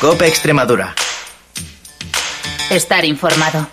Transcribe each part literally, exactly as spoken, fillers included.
COPE Extremadura. Estar informado.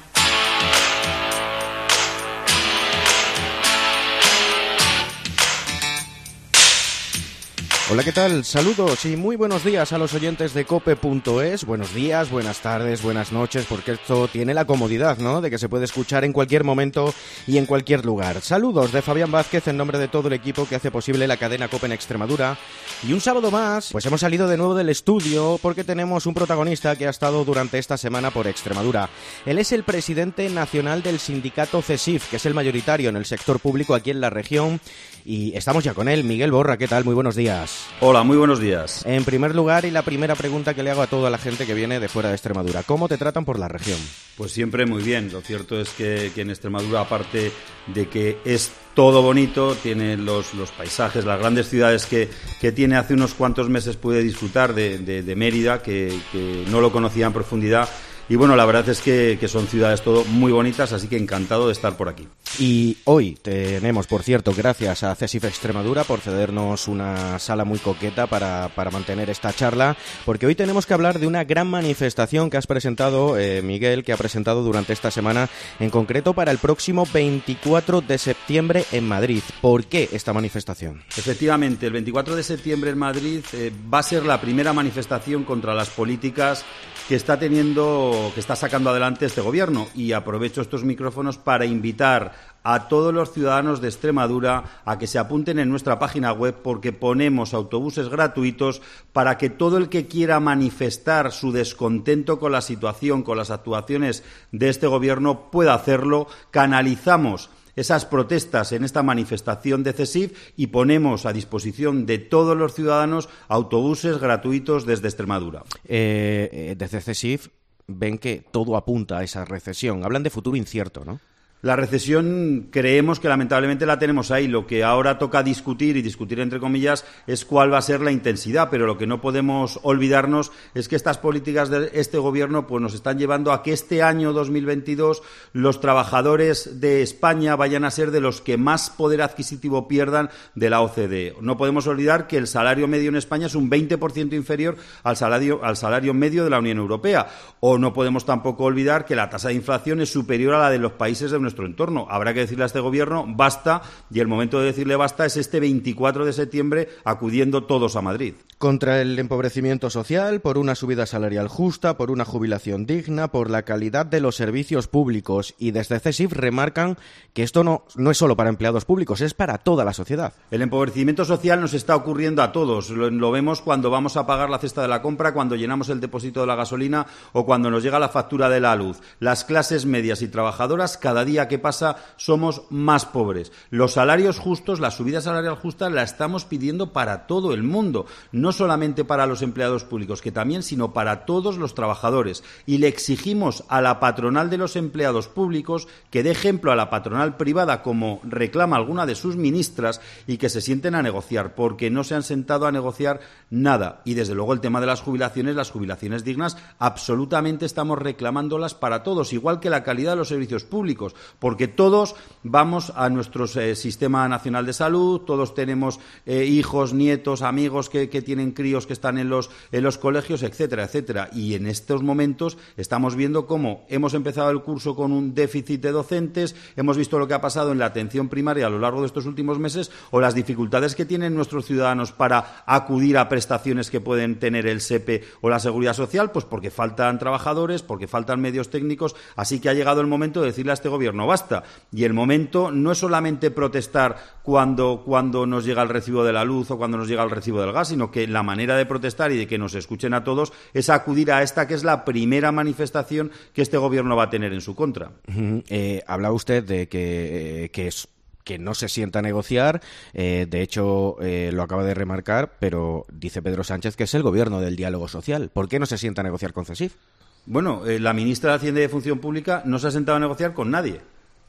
Hola, ¿qué tal? Saludos y muy buenos días a los oyentes de cope punto es. Buenos días, buenas tardes, buenas noches, porque esto tiene la comodidad, ¿no?, de que se puede escuchar en cualquier momento y en cualquier lugar. Saludos de Fabián Vázquez en nombre de todo el equipo que hace posible la cadena COPE en Extremadura. Y un sábado más, pues hemos salido de nuevo del estudio porque tenemos un protagonista que ha estado durante esta semana por Extremadura. Él es el presidente nacional del sindicato CESIF, que es el mayoritario en el sector público aquí en la región. Y estamos ya con él. Miguel Borra, ¿qué tal? Muy buenos días. Hola, muy buenos días. En primer lugar, y la primera pregunta que le hago a toda la gente que viene de fuera de Extremadura, ¿cómo te tratan por la región? Pues siempre muy bien. Lo cierto es que, que en Extremadura, aparte de que es todo bonito, tiene los, los paisajes, las grandes ciudades que, que tiene. Hace unos cuantos meses pude disfrutar de, de, de Mérida, que, que no lo conocía en profundidad. Y bueno, la verdad es que, que son ciudades todo muy bonitas, así que encantado de estar por aquí. Y hoy tenemos, por cierto, gracias a CESIF Extremadura por cedernos una sala muy coqueta para, para mantener esta charla, porque hoy tenemos que hablar de una gran manifestación que has presentado, eh, Miguel, que ha presentado durante esta semana, en concreto para el próximo veinticuatro de septiembre en Madrid. ¿Por qué esta manifestación? Efectivamente, el veinticuatro de septiembre en Madrid eh, va a ser la primera manifestación contra las políticas que está teniendo, que está sacando adelante este gobierno, y aprovecho estos micrófonos para invitar a todos los ciudadanos de Extremadura a que se apunten en nuestra página web, porque ponemos autobuses gratuitos para que todo el que quiera manifestar su descontento con la situación, con las actuaciones de este gobierno, pueda hacerlo. Canalizamos esas protestas en esta manifestación de CESIF y ponemos a disposición de todos los ciudadanos autobuses gratuitos desde Extremadura. Eh, desde CESIF ven que todo apunta a esa recesión. Hablan de futuro incierto, ¿no? La recesión creemos que lamentablemente la tenemos ahí. Lo que ahora toca discutir, y discutir entre comillas, es cuál va a ser la intensidad, pero lo que no podemos olvidarnos es que estas políticas de este gobierno pues nos están llevando a que este año dos mil veintidós los trabajadores de España vayan a ser de los que más poder adquisitivo pierdan de la O C D E. No podemos olvidar que el salario medio en España es un veinte por ciento inferior al salario, al salario medio de la Unión Europea, o no podemos tampoco olvidar que la tasa de inflación es superior a la de los países de nuestra nuestro entorno. Habrá que decirle a este gobierno basta, y el momento de decirle basta es este veinticuatro de septiembre, acudiendo todos a Madrid. Contra el empobrecimiento social, por una subida salarial justa, por una jubilación digna, por la calidad de los servicios públicos, y desde CESIF remarcan que esto no, no es solo para empleados públicos, es para toda la sociedad. El empobrecimiento social nos está ocurriendo a todos. Lo, lo vemos cuando vamos a pagar la cesta de la compra, cuando llenamos el depósito de la gasolina o cuando nos llega la factura de la luz. Las clases medias y trabajadoras, cada día que pasa somos más pobres. Los salarios justos, la subida salarial justa, la estamos pidiendo para todo el mundo, no solamente para los empleados públicos, que también, sino para todos los trabajadores. Y le exigimos a la patronal de los empleados públicos que dé ejemplo a la patronal privada, como reclama alguna de sus ministras, y que se sienten a negociar, porque no se han sentado a negociar nada. Y desde luego el tema de las jubilaciones, las jubilaciones dignas, absolutamente estamos reclamándolas para todos, igual que la calidad de los servicios públicos, porque todos vamos a nuestro eh, sistema nacional de salud, todos tenemos eh, hijos, nietos, amigos que, que tienen críos que están en los, en los colegios, etcétera, etcétera. Y en estos momentos estamos viendo cómo hemos empezado el curso con un déficit de docentes, hemos visto lo que ha pasado en la atención primaria a lo largo de estos últimos meses, o las dificultades que tienen nuestros ciudadanos para acudir a prestaciones que pueden tener el SEPE o la Seguridad Social, pues porque faltan trabajadores, porque faltan medios técnicos. Así que ha llegado el momento de decirle a este gobierno basta. Y el momento no es solamente protestar cuando, cuando nos llega el recibo de la luz o cuando nos llega el recibo del gas, sino que la manera de protestar y de que nos escuchen a todos es acudir a esta, que es la primera manifestación que este gobierno va a tener en su contra. Uh-huh. Eh, habla usted de que, eh, que es que no se sienta a negociar, eh, de hecho eh, lo acaba de remarcar, pero dice Pedro Sánchez que es el gobierno del diálogo social. ¿Por qué no se sienta a negociar con CESIF? Bueno, eh, la ministra de Hacienda y de Función Pública no se ha sentado a negociar con nadie.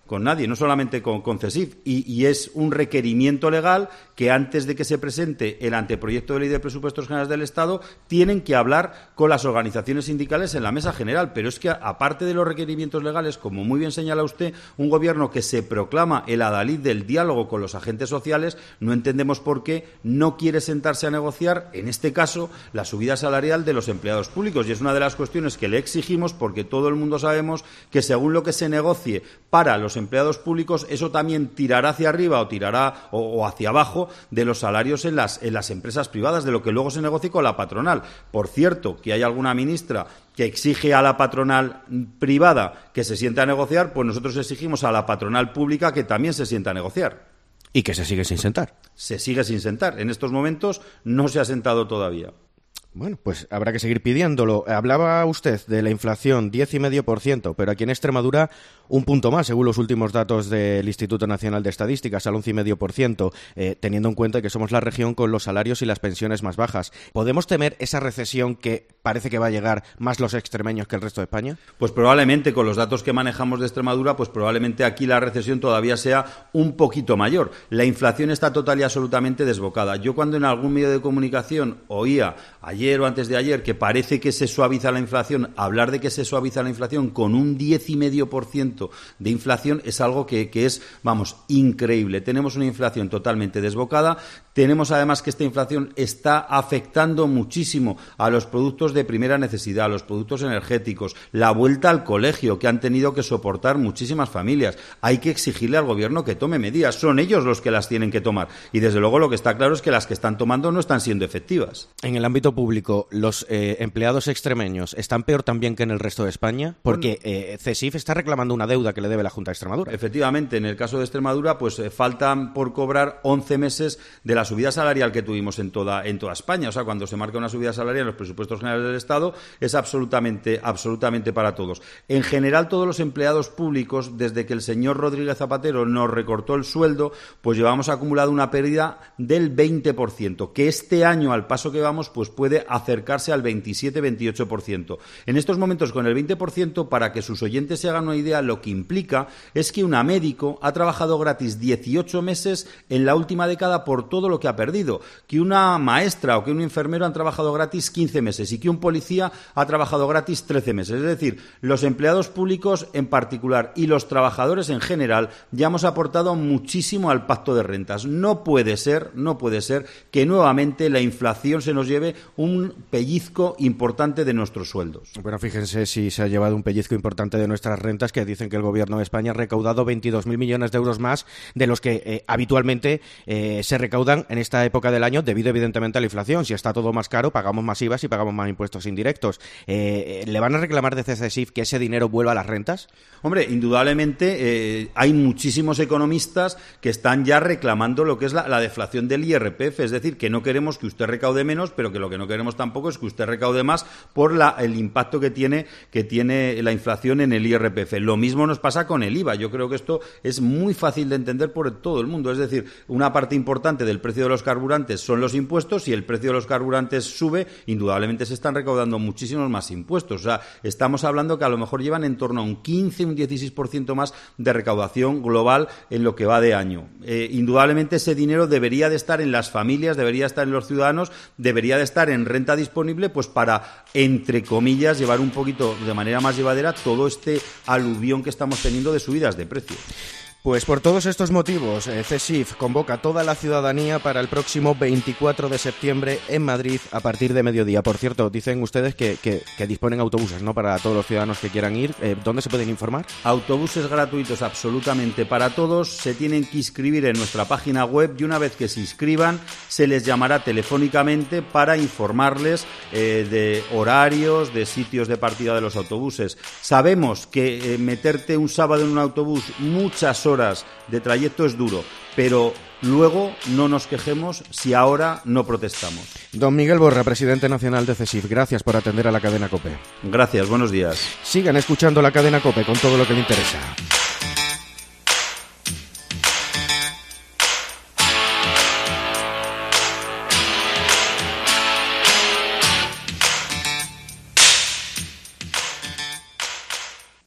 con nadie, no solamente con, con CESIF, y, y es un requerimiento legal que antes de que se presente el anteproyecto de ley de presupuestos generales del Estado tienen que hablar con las organizaciones sindicales en la mesa general. Pero es que, aparte de los requerimientos legales, como muy bien señala usted, un gobierno que se proclama el adalid del diálogo con los agentes sociales, no entendemos por qué no quiere sentarse a negociar, en este caso, la subida salarial de los empleados públicos. Y es una de las cuestiones que le exigimos, porque todo el mundo sabemos que según lo que se negocie para los empleados públicos, eso también tirará hacia arriba o tirará o, o hacia abajo de los salarios en las, en las empresas privadas, de lo que luego se negocie con la patronal. Por cierto, que hay alguna ministra que exige a la patronal privada que se sienta a negociar, pues nosotros exigimos a la patronal pública que también se sienta a negociar. Y que se sigue sin sentar. Se sigue sin sentar. En estos momentos no se ha sentado todavía. Bueno, pues habrá que seguir pidiéndolo. Hablaba usted de la inflación, diez coma cinco por ciento, pero aquí en Extremadura un punto más, según los últimos datos del Instituto Nacional de Estadísticas, al once coma cinco por ciento, eh, teniendo en cuenta que somos la región con los salarios y las pensiones más bajas. ¿Podemos temer esa recesión que parece que va a llegar más los extremeños que el resto de España? Pues probablemente, con los datos que manejamos de Extremadura, pues probablemente aquí la recesión todavía sea un poquito mayor. La inflación está total y absolutamente desbocada. Yo, cuando en algún medio de comunicación oía ayer o antes de ayer que parece que se suaviza la inflación, hablar de que se suaviza la inflación con un diez coma cinco por ciento de inflación es algo que, que es, vamos, increíble. Tenemos una inflación totalmente desbocada. Tenemos además que esta inflación está afectando muchísimo a los productos de primera necesidad, a los productos energéticos, la vuelta al colegio que han tenido que soportar muchísimas familias. Hay que exigirle al Gobierno que tome medidas. Son ellos los que las tienen que tomar. Y desde luego lo que está claro es que las que están tomando no están siendo efectivas. En el ámbito público, ¿los eh, empleados extremeños están peor también que en el resto de España? Porque eh, CESIF está reclamando una deuda que le debe la Junta de Extremadura. Efectivamente, en el caso de Extremadura, pues eh, faltan por cobrar once meses de la subida salarial que tuvimos en toda, en toda España. O sea, cuando se marca una subida salarial en los presupuestos generales del Estado, es absolutamente, absolutamente para todos. En general, todos los empleados públicos, desde que el señor Rodríguez Zapatero nos recortó el sueldo, pues llevamos acumulado una pérdida del veinte por ciento, que este año, al paso que vamos, pues puede acercarse al veintisiete veintiocho por ciento. En estos momentos, con el veinte por ciento, para que sus oyentes se hagan una idea, lo que implica es que una médico ha trabajado gratis dieciocho meses en la última década por todo lo que ha perdido, que una maestra o que un enfermero han trabajado gratis quince meses y que un policía ha trabajado gratis trece meses. Es decir, los empleados públicos en particular y los trabajadores en general ya hemos aportado muchísimo al pacto de rentas. No puede ser, no puede ser que nuevamente la inflación se nos lleve un pellizco importante de nuestros sueldos. Bueno, fíjense si se ha llevado un pellizco importante de nuestras rentas, que dicen que el Gobierno de España ha recaudado veintidós mil millones de euros más de los que eh, habitualmente eh, se recaudan en esta época del año, debido evidentemente a la inflación. Si está todo más caro, pagamos más I V A y pagamos más impuestos indirectos. Eh, ¿Le van a reclamar de CESIF que ese dinero vuelva a las rentas? Hombre, indudablemente eh, hay muchísimos economistas que están ya reclamando lo que es la, la deflación del I R P F, es decir, que no queremos que usted recaude menos, pero que lo que no queremos tampoco es que usted recaude más por la, el impacto que tiene, que tiene la inflación en el I R P F. Lo mismo nos pasa con el I V A. Yo creo que esto es muy fácil de entender por todo el mundo. Es decir, una parte importante del precio de los carburantes son los impuestos. Si el precio de los carburantes sube, indudablemente se están recaudando muchísimos más impuestos. O sea, estamos hablando que a lo mejor llevan en torno a un quince, un dieciséis por ciento más de recaudación global en lo que va de año. Eh, indudablemente ese dinero debería de estar en las familias, debería estar en los ciudadanos, debería de estar en renta disponible, pues para, entre comillas, llevar un poquito de manera más llevadera todo este aluvión que estamos teniendo de subidas de precios. Pues por todos estos motivos, eh, CESIF convoca a toda la ciudadanía para el próximo veinticuatro de septiembre en Madrid a partir de mediodía. Por cierto, dicen ustedes que, que, que disponen autobuses, ¿no?, para todos los ciudadanos que quieran ir. Eh, ¿Dónde se pueden informar? Autobuses gratuitos absolutamente para todos. Se tienen que inscribir en nuestra página web y una vez que se inscriban se les llamará telefónicamente para informarles eh, de horarios, de sitios de partida de los autobuses. Sabemos que eh, meterte un sábado en un autobús muchas horas horas de trayecto es duro, pero luego no nos quejemos si ahora no protestamos. Don Miguel Borra, presidente nacional de CESIF, gracias por atender a la cadena COPE. Gracias, buenos días. Sigan escuchando la cadena COPE con todo lo que le interesa.